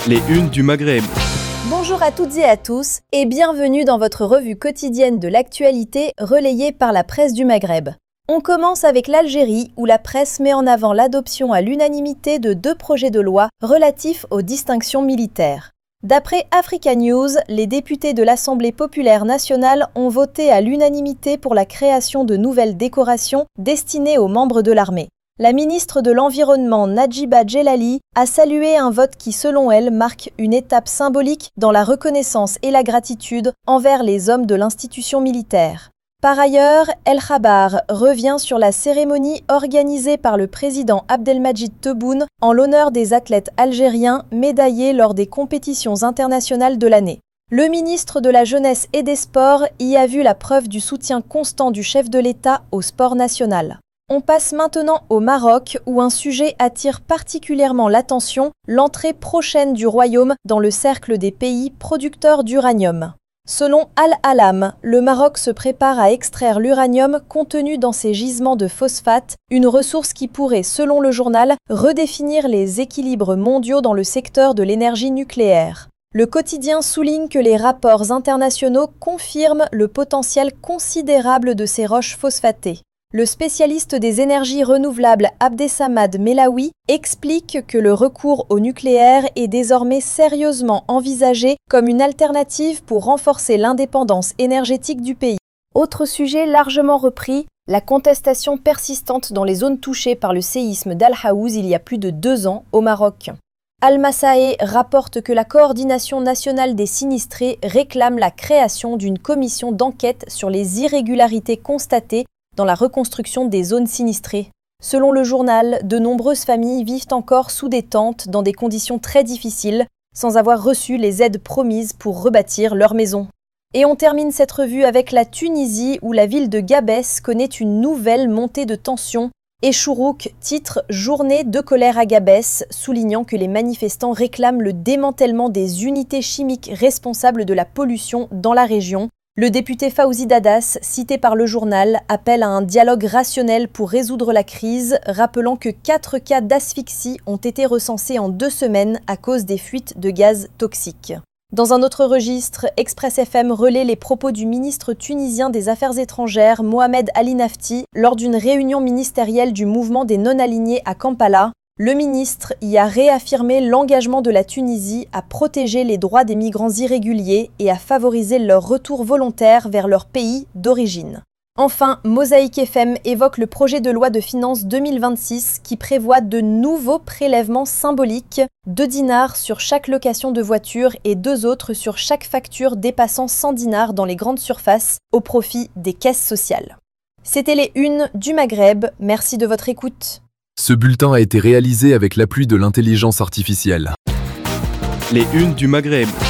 Les unes du Maghreb. Bonjour à toutes et à tous et bienvenue dans votre revue quotidienne de l'actualité relayée par la presse du Maghreb. On commence avec l'Algérie où la presse met en avant l'adoption à l'unanimité de 2 projets de loi relatifs aux distinctions militaires. D'après Africa News, les députés de l'Assemblée populaire nationale ont voté à l'unanimité pour la création de nouvelles décorations destinées aux membres de l'armée. La ministre de l'Environnement Nadjiba Djelali a salué un vote qui, selon elle, marque une étape symbolique dans la reconnaissance et la gratitude envers les hommes de l'institution militaire. Par ailleurs, El Khabar revient sur la cérémonie organisée par le président Abdelmadjid Tebboune en l'honneur des athlètes algériens médaillés lors des compétitions internationales de l'année. Le ministre de la Jeunesse et des Sports y a vu la preuve du soutien constant du chef de l'État au sport national. On passe maintenant au Maroc où un sujet attire particulièrement l'attention, l'entrée prochaine du royaume dans le cercle des pays producteurs d'uranium. Selon Al-Alam, le Maroc se prépare à extraire l'uranium contenu dans ses gisements de phosphate, une ressource qui pourrait, selon le journal, redéfinir les équilibres mondiaux dans le secteur de l'énergie nucléaire. Le quotidien souligne que les rapports internationaux confirment le potentiel considérable de ces roches phosphatées. Le spécialiste des énergies renouvelables Abdessamad Melaoui explique que le recours au nucléaire est désormais sérieusement envisagé comme une alternative pour renforcer l'indépendance énergétique du pays. Autre sujet largement repris, la contestation persistante dans les zones touchées par le séisme d'Al-Haouz il y a plus de 2 ans au Maroc. Al-Massaé rapporte que la coordination nationale des sinistrés réclame la création d'une commission d'enquête sur les irrégularités constatées dans la reconstruction des zones sinistrées. Selon le journal, de nombreuses familles vivent encore sous des tentes dans des conditions très difficiles, sans avoir reçu les aides promises pour rebâtir leur maison. Et on termine cette revue avec la Tunisie où la ville de Gabès connaît une nouvelle montée de tension. Échourouk titre « Journée de colère à Gabès », soulignant que les manifestants réclament le démantèlement des unités chimiques responsables de la pollution dans la région. Le député Fawzi Dadas, cité par le journal, appelle à un dialogue rationnel pour résoudre la crise, rappelant que 4 cas d'asphyxie ont été recensés en 2 semaines à cause des fuites de gaz toxiques. Dans un autre registre, Express FM relaie les propos du ministre tunisien des Affaires étrangères, Mohamed Ali Nafti, lors d'une réunion ministérielle du mouvement des non-alignés à Kampala. Le ministre y a réaffirmé l'engagement de la Tunisie à protéger les droits des migrants irréguliers et à favoriser leur retour volontaire vers leur pays d'origine. Enfin, Mosaïque FM évoque le projet de loi de finances 2026 qui prévoit de nouveaux prélèvements symboliques, 2 dinars sur chaque location de voiture et 2 autres sur chaque facture dépassant 100 dinars dans les grandes surfaces au profit des caisses sociales. C'était les unes du Maghreb, merci de votre écoute. Ce bulletin a été réalisé avec l'appui de l'intelligence artificielle. Les unes du Maghreb.